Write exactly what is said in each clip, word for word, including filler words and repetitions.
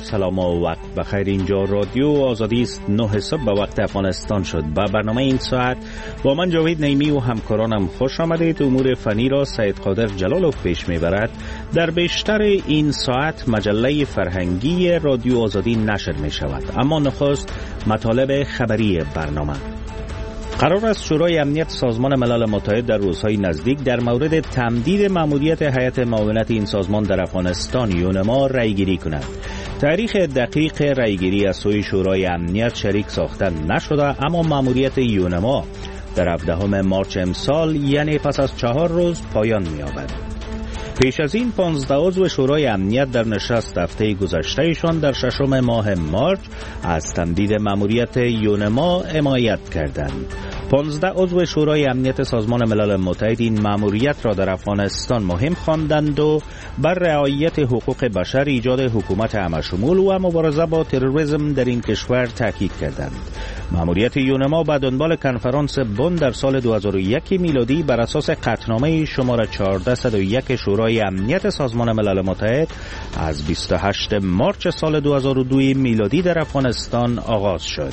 سلام و وقت بخیر. اینجا رادیو آزادی است. نه صبح به وقت افغانستان شد. با برنامه این ساعت با من جاوید نیمی و همکارانم خوش آمدید. امور فنی را سید قادر جلالوف پیش میبرد. در بیشتر این ساعت مجله فرهنگی رادیو آزادی نشر می شود، اما نخست مطالب خبری برنامه. قرار است شورای امنیت سازمان ملل متحد در روزهای نزدیک در مورد تمدید مأموریت هیئت معاونت این سازمان در افغانستان یونما رأیگیری کند. تاریخ دقیق رأیگیری از سوی شورای امنیت شریک ساخته نشده، اما مأموریت یونما در هفدهم مارچ امسال، یعنی پس از چهار روز، پایان می‌یابد. پیش از این پانزده عضو شورای امنیت در نشست هفته گذشتهشان در ششم ماه مارچ از تمدید مأموریت یونما حمایت کردند. پانزده عضو شورای امنیت سازمان ملل متحد این مأموریت را در افغانستان مهم خواندند و بر رعایت حقوق بشر، ایجاد حکومت همه‌شمول و مبارزه با تروریسم در این کشور تاکید کردند. مأموریت یونما به دنبال کنفرانس بن در سال دو هزار و یک میلادی بر اساس قطعنامه شماره چهارصد و یک شورای امنیت سازمان ملل متحد از بیست و هشتم مارچ سال دو هزار و دو میلادی در افغانستان آغاز شد.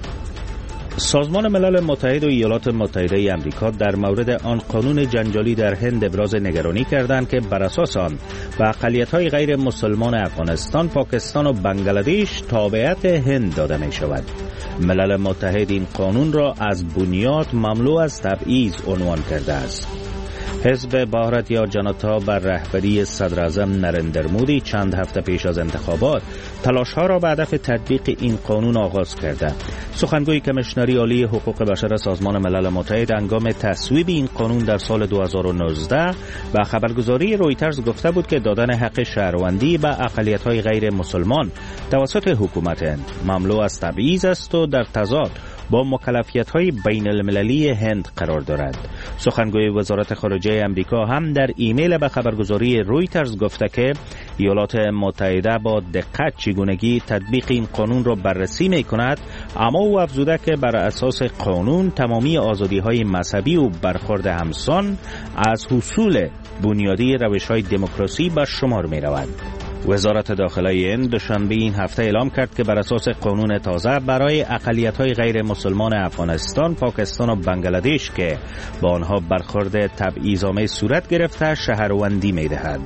سازمان ملل متحد و ایالات متحده آمریکا در مورد آن قانون جنجالی در هند ابراز نگرانی کردند که بر اساس آن به اقلیت‌های غیر مسلمان افغانستان، پاکستان و بنگلادش تابعیت هند داده می شود. ملل متحد این قانون را از بنیاد مملو از تبعیض عنوان کرده است. حزب بھارتیہ جنتا بر رهبری صدر اعظم نریندر مودی چند هفته پیش از انتخابات تلاش‌ها را به هدف تطبیق این قانون آغاز کرده. سخنگوی کمیشنری عالی حقوق بشر سازمان ملل متحد هنگام تصویب این قانون در سال دو هزار و نوزده به خبرگزاری رویترز گفته بود که دادن حق شهروندی به اقلیت‌های غیر مسلمان توسط حکومت هند مملو از تبعیض است و در تضاد با مکلفیت‌های بین المللی هند قرار دارد. سخنگوی وزارت خارجه آمریکا هم در ایمیل به خبرگزاری رویترز گفته که ایالات متحده با دقت چگونگی تطبیق این قانون را بررسی می‌کند، اما او افزوده که بر اساس قانون تمامی آزادی‌های مذهبی و برخورد همسان از حصول بنیادی روش‌های دموکراسی به شمار می‌رود. وزارت داخلی هند دوشنبه این هفته اعلام کرد که بر اساس قانون تازه برای اقلیت‌های غیر مسلمان افغانستان، پاکستان و بنگلادش که با آنها برخورد تبعیض‌آمیز صورت گرفته شهروندی می‌دهد.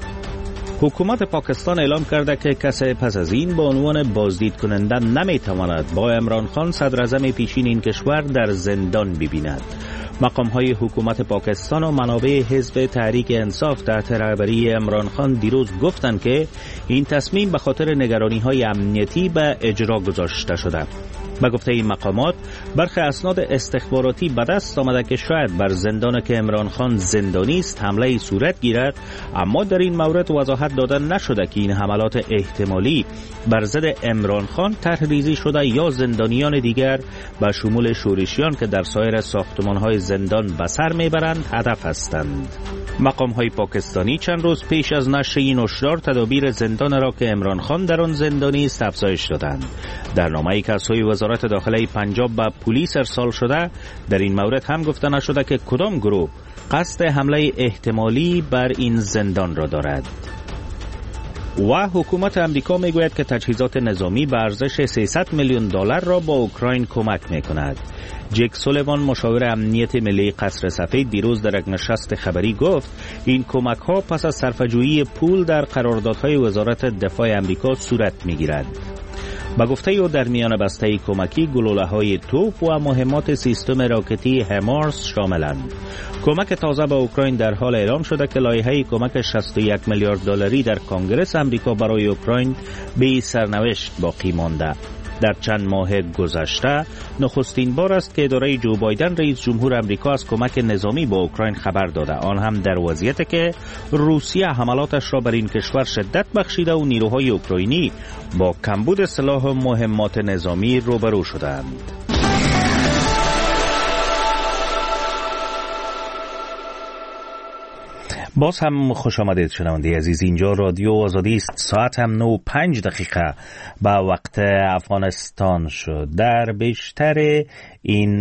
حکومت پاکستان اعلام کرده که کسی پس از این به عنوان بازدید کننده نمی‌تواند با عمران خان صدر اعظم پیشین این کشور در زندان ببیند. مقام‌های حکومت پاکستان و منابع حزب تحریک انصاف تحت رهبری عمران خان دیروز گفتند که این تصمیم به خاطر نگرانی‌های امنیتی به اجرا گذاشته شده. به گفته این مقامات، برخی اسناد استخباراتی به دست آمده که شاید بر زندان که عمران خان زندانی است حمله صورت گیرد، اما در این مورد وضاحت داده نشده که این حملات احتمالی بر ضد عمران خان طرح‌ریزی شده یا زندانیان دیگر به شمول شورشیان که در سایر ساختمان‌های زندان به سر میبرند هدف هستند. مقام‌های پاکستانی چند روز پیش از نشر این هشدار تدابیر زندان را که عمران خان در آن زندانی است افزایش دادند. در نامه‌ای که از سوی وزارت داخلی پنجاب به پلیس ارسال شده، در این مورد هم گفته نشده که کدام گروه قصد حمله احتمالی بر این زندان را دارد. و حکومت امریکا میگوید که تجهیزات نظامی به ارزش سیصد میلیون دلار را با اوکراین کمک میکند. جک سولیوان مشاور امنیت ملی قصر سفید دیروز در یک نشست خبری گفت این کمک ها پس از صرفه‌جویی پول در قراردادهای وزارت دفاع امریکا صورت میگیرد. با گفته او در میان بسته کمکی گلوله‌های توپ و مهمات سیستم راکتی همارس شاملند. کمک تازه به اوکراین در حال اعلام شده که لایحه کمک شصت و یک میلیارد دلاری در کنگره آمریکا برای اوکراین به سرنوشت باقی مانده. در چند ماه گذشته نخستین بار است که اداره جو بایدن رئیس جمهور آمریکا از کمک نظامی به اوکراین خبر داده، آن هم در وضعیتی که روسیه حملاتش را بر این کشور شدت بخشیده و نیروهای اوکراینی با کمبود سلاح و مهمات نظامی روبرو شدند. باز هم خوش آمدید شنونده عزیز. اینجا رادیو آزادی است. ساعت هم نو پنج دقیقه به وقت افغانستان شد. در بیشتر این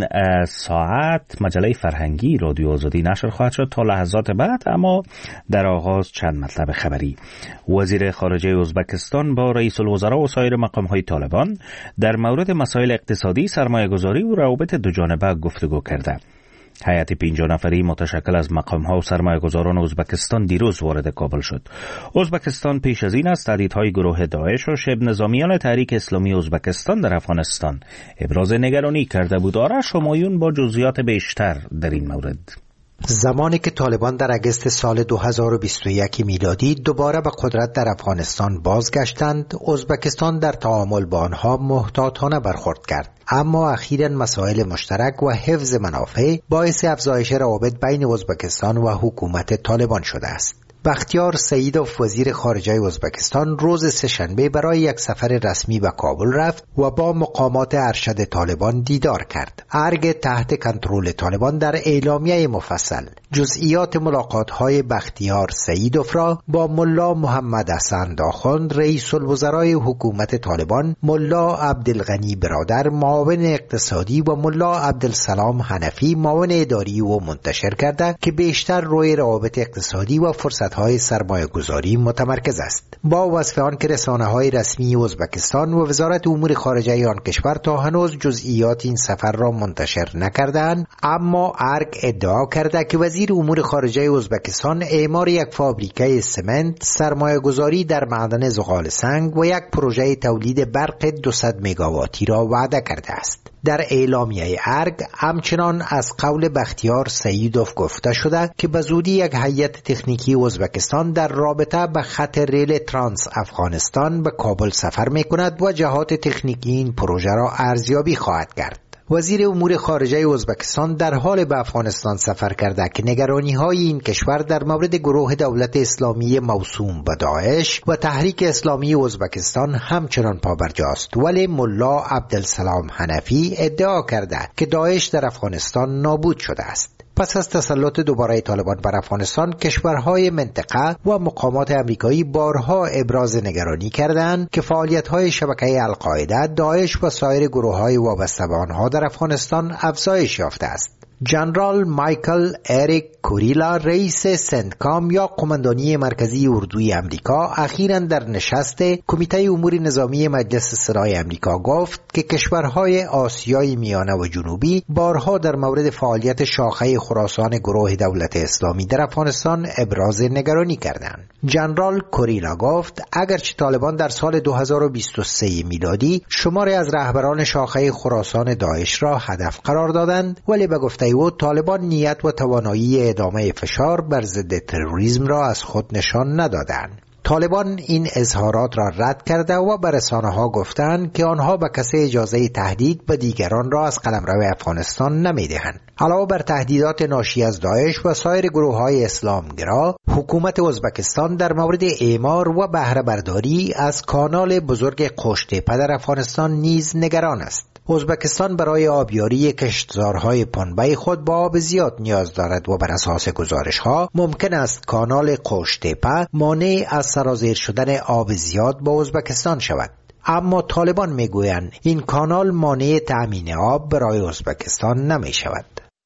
ساعت مجله فرهنگی رادیو آزادی نشر خواهد شد تا لحظات بعد، اما در آغاز چند مطلب خبری. وزیر خارجه ازبکستان با رئیس الوزراء و سایر مقام‌های طالبان در مورد مسائل اقتصادی، سرمایه‌گذاری و روابط دوجانبه گفتگو کرده. هیئت پنجاه نفری متشکل از مقام‌ها و سرمایه‌گذاران ازبکستان دیروز وارد کابل شد. ازبکستان پیش از این از تهدیدهای گروه داعش و شبه نظامیان تحریک اسلامی ازبکستان در افغانستان ابراز نگرانی کرده بود. آرش همایون با جزئیات بیشتر در این مورد. زمانی که طالبان در اگست سال دو هزار و بیست و یک میلادی دوباره به قدرت در افغانستان بازگشتند، ازبکستان در تعامل با آنها محتاطانه برخورد کرد. اما اخیراً مسائل مشترک و حفظ منافع باعث افزایش روابط بین ازبکستان و حکومت طالبان شده است. بختیار سعیدوف وزیر خارجه ازبکستان روز سه‌شنبه برای یک سفر رسمی به کابل رفت و با مقامات ارشد طالبان دیدار کرد. ارگ تحت کنترل طالبان در اعلامیه مفصل جزئیات ملاقات‌های بختیار سعیدوف را با ملا محمد حسن آخوند رئیس الوزرای حکومت طالبان، ملا عبدالغنی برادر معاون اقتصادی و ملا عبدالسلام حنفی معاون اداری و منتشر کرده که بیشتر روی روابط اقتصادی و فرصت‌های سرمایه‌گذاری متمرکز است. با وصف آن که رسانه‌های رسمی ازبکستان و وزارت امور خارجه آن کشور تا هنوز جزئیات این سفر را منتشر نکردند، اما ارگ ادعا کرده که وزیر امور خارجه ازبکستان اعمار یک فابریکه سمنت، سرمایه‌گذاری در معدن زغال سنگ و یک پروژه تولید برق دویست مگاواتی را وعده کرده است. در اعلامیه ارگ همچنان از قول بختیار سعیدوف گفته شده که به زودی یک هیئت تکنیکی ازبکستان در رابطه به خط ریل ترانس افغانستان به کابل سفر می‌کند و جهات تکنیکی این پروژه را ارزیابی خواهد کرد. وزیر امور خارجه ازبکستان در حال به افغانستان سفر کرده که نگرانی‌های این کشور در مورد گروه دولت اسلامی موسوم به داعش و تحریک اسلامی ازبکستان همچنان پابرجاست، ولی ملا عبدالسلام حنفی ادعا کرده که داعش در افغانستان نابود شده است. پس از تسلط دوباره طالبان بر افغانستان، کشورهای منطقه و مقامات امریکایی بارها ابراز نگرانی کردند که فعالیت‌های شبکه القاعده، داعش و سایر گروه‌های وابسته به آنها در افغانستان افزایش یافته است. جنرال مایکل اریک کوریلا رئیس سنتکام یا قماندانی مرکزی اردوی امریکا اخیراً در نشست کمیته امور نظامی مجلس سرای امریکا گفت که کشورهای آسیای میانه و جنوبی بارها در مورد فعالیت شاخه خراسان گروه دولت اسلامی در افغانستان ابراز نگرانی کردند. جنرال کوریلا گفت اگرچه طالبان در سال دو هزار و بیست و سه میلادی شماری از رهبران شاخه خراسان داعش را هدف قرار دادند، ولی به گفته او طالبان نیت و توانایی ادامه فشار بر ضد تروریسم را از خود نشان ندادند. طالبان این اظهارات را رد کرده و به رسانه‌ها گفتند که آنها به کسی اجازه تهدید به دیگران را از قلمرو افغانستان نمی‌دهند. علاوه بر تهدیدات ناشی از داعش و سایر گروه‌های اسلامگرا، حکومت ازبکستان در مورد اعمار و بهره برداری از کانال بزرگ قوش‌تپه در افغانستان نیز نگران است. ازبکستان برای آبیاری کشتزارهای پنبه خود با آب زیاد نیاز دارد و بر اساس گزارش‌ها ممکن است کانال قوش‌تپه مانع از سرازیر شدن آب زیاد با ازبکستان شود. اما طالبان میگویند این کانال مانع تأمین آب برای ازبکستان نمی شود.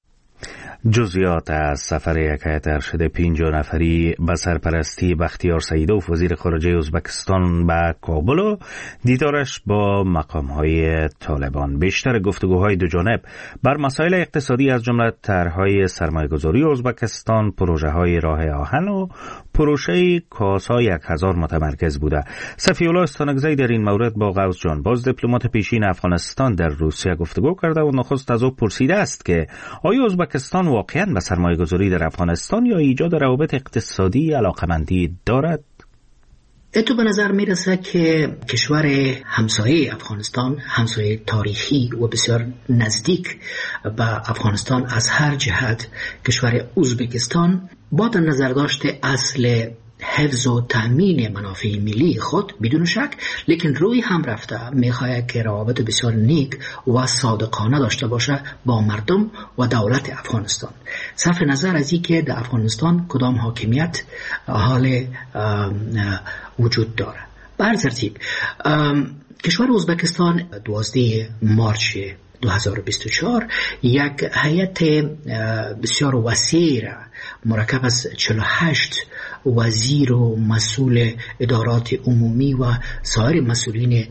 جزئیات از سفر یک هیئت ارشد پنجاه نفری به سرپرستی بختیار سعیدوف وزیر خارجه ازبکستان به کابل و دیدارش با مقام‌های طالبان. بیشتر گفتگوهای دو جانب بر مسائل اقتصادی از جمله طرح‌های سرمایه‌گذاری ازبکستان، پروژه‌های راه آهن و پروژه کاسا یک هزار متمرکز بوده. صفی‌الله استانکزی در این مورد با غوث جانباز دیپلمات پیشین افغانستان در روسیه گفتگو کرده و نخست از او پرسیده است که آیا ازبکستان واقعاً به سرمایه‌گذاری در افغانستان یا ایجاد روابط اقتصادی علاقمندی دارد؟ اتو به نظر میرسه که کشور همسایه افغانستان، همسایه تاریخی و بسیار نزدیک به افغانستان از هر جهت، کشور ازبکستان با در نظر داشت اصل حفظ و تأمین منافع ملی خود بدون شک، لیکن روی هم رفته میخواهد که روابط بسیار نیک و صادقانه داشته باشه با مردم و دولت افغانستان، صرف نظر از این که در افغانستان کدام حاکمیت حال وجود داره. به هر ترتیب کشور ازبکستان دوازده مارچ دو هزار و بیست و چهار یک هیئت بسیار وسیع مرکب از چهل و هشت وزیر و مسئول ادارات عمومی و سایر مسئولین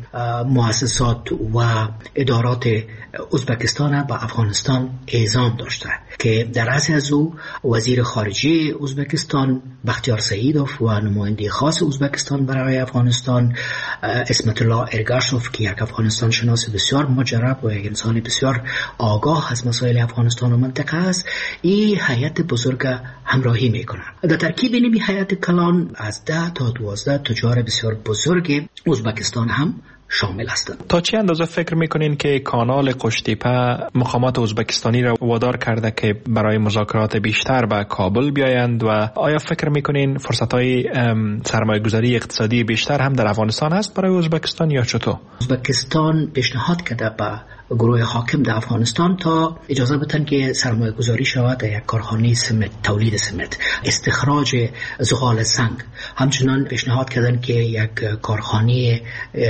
مؤسسات و ادارات ازبکستان و افغانستان اعزام داشته که در رأس از او وزیر خارجه ازبکستان بختیار سعیدوف و نماینده خاص ازبکستان برای افغانستان اسمت الله ارگاشوف که یک افغانستان شناس بسیار مجرب و یک انسان بسیار آگاه از مسائل افغانستان و منطقه است، این هیئت بزرگ همراهی میکنه. در ترکیب این هیئت کلان از ده تا دوازده تجار بسیار بزرگ ازبکستان هم شامل هستند. تا چه اندازه فکر میکنین که کانال قشتیپه مقامات ازبکستانی را وادار کرده که برای مذاکرات بیشتر به کابل بیایند و آیا فکر میکنین فرصت‌های سرمایه گذاری اقتصادی بیشتر هم در افغانستان هست برای ازبکستان یا چطور؟ ازبکستان پیشنهاد کرده به گروه حاکم در افغانستان تا اجازه بدن که سرمایه گذاری شود در یک کارخانه سمنت، تولید سمنت، استخراج زغال سنگ. همچنان پیشنهاد کردن که یک کارخانه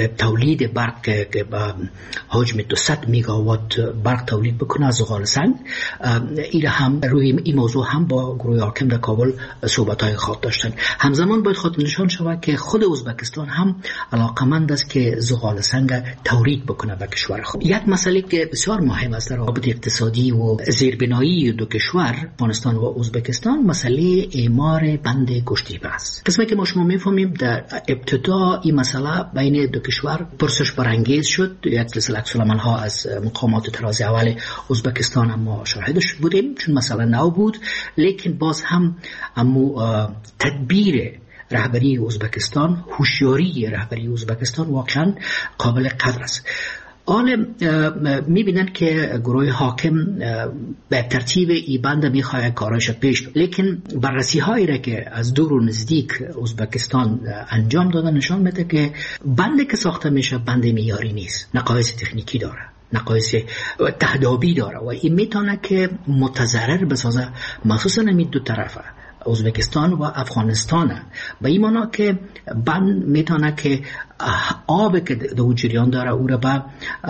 تولید برق که با حجم دویست میگاوات برق تولید بکنه از زغال سنگ. این هم روی این موضوع هم با گروه حاکم در کابل صحبت‌های خود داشتن. همزمان باید خود نشان شود که خود ازبکستان هم علاقمند است که زغال سنگ تولید بکنه به کشور خود. یک مسئله که بسیار مهم است در روابط اقتصادی و زیربنایی دو کشور افغانستان و ازبکستان مسئله اعمار بند قشتیپه است. قسمی که ما شما میفهمیم در ابتدا این مسئله بین دو کشور پرسش برانگیز شد، یک سلسله عکس العمل‌ها از مقامات طراز اول ازبکستان هم ما شاهدش بودیم چون مسئله نو بود، لیکن باز هم امو تدبیر رهبری ازبکستان، هوشیاری رهبری ازبکستان واقعا قابل قدر است. حال میبینن که گروه حاکم به ترتیب این بند میخواه کارایش پیش، لیکن بررسی هایی را که از دور و نزدیک ازبکستان انجام دادن نشان میده که بند که ساخته میشه بند معیاری نیست، نقایص تکنیکی داره، نقایص تهدابی داره و این میتونه که متضرر بسازه مخصوصا همین دو طرفه ازبکستان و افغانستان، به این معنی که بند میتونه که آب که دو جریان داره او را به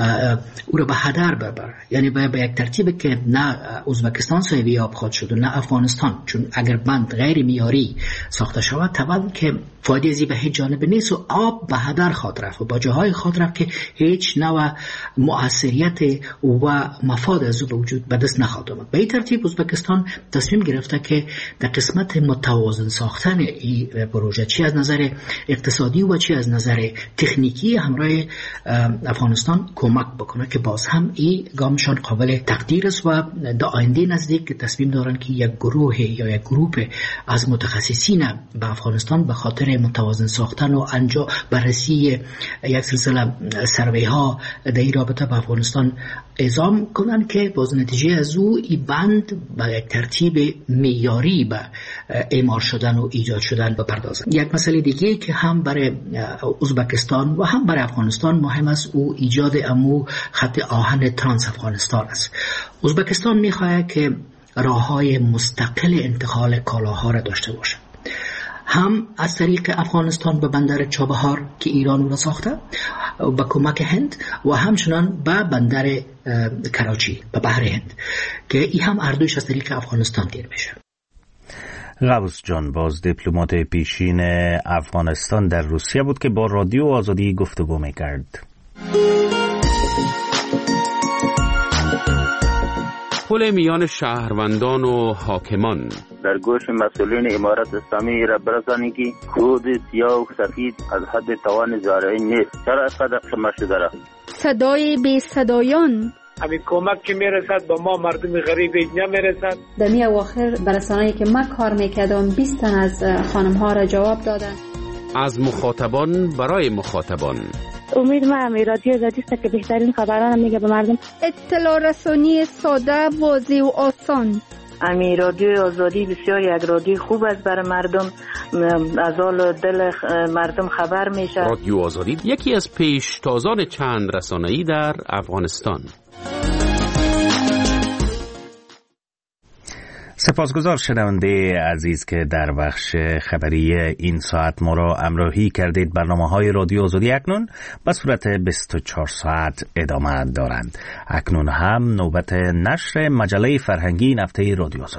او را به هدر ببره، یعنی به یک ترتیب که نه ازبکستان صاحب آب خود شد و نه افغانستان، چون اگر بند غیر معیاری ساخته شود طبعا که فایده ازی به هیچ جانب نیست و آب به هدر خود رفت و با جاهای خود رفت که هیچ نوع مؤثریت و مفاد از او به وجود به دست نخواهد آمد. به این ترتیب ازبکستان تصمیم گرفته که در قسمت متوازن ساختن این پروژه چی از نظر اقتصادی و چی از نظر تکنیکی همراه افغانستان کمک بکنه که باز هم این گامشان قابل تقدیر است و در آینده نزدیک تصمیم دارن که یک گروه یا یک گروپ از متخصصین به افغانستان به خاطر متوازن ساختن و انجام بررسی یک سلسله سروی ها در این رابطه به افغانستان اعزام کنن که باز نتیجه از او این بند به یک ترتیب معیاری به اعمار شدن و ایجاد شدن بپردازن. یک مسئله دیگه که هم برای ازبکستان و هم برای افغانستان مهم است او ایجاد امو خط آهن ترانس افغانستان است. ازبکستان میخواهد که راههای مستقل انتقال کالاها را داشته باشه، هم از طریق افغانستان به بندر چابهار که ایران را ساخته با کمک هند و همچنان به بندر کراچی به بحر هند که این هم اردوش از طریق افغانستان دیر میشه. قبوس جان باز دیپلمات پیشین افغانستان در روسیه بود که با رادیو آزادی گفتگو میکرد. پل میان شهروندان و حاکمان در گوش مسئولین امارت اسلامی را برسانید که خود سیاه و سفید از حد توان زارعی نیست. چرا اینقدر شما شده را؟ صدای بی صدایان همین کمک که میرسد با ما مردم غریب اینجا میرسد. در می اواخر برسانه‌ای که من کار میکردم بیست تن از خانم ها را جواب دادن. از مخاطبان برای مخاطبان. امید ما هم رادیو آزادی است که بهترین خبران میگه به مردم. اطلاع رسانی ساده، واضح و آسان. امی رادیو آزادی بسیار یک رادیو خوب است برای مردم، از حال دل مردم خبر میشه. رادیو آزادی یکی از پیشتازان چند رسانه‌ای در افغانستان. سپاسگزار شنونده عزیز که در بخش خبری این ساعت ما را همراهی کردید. برنامه‌های رادیو آزادی اکنون به صورت بیست و چهار ساعت ادامه دارند. اکنون هم نوبت نشر مجله فرهنگی این هفته رادیو آزادی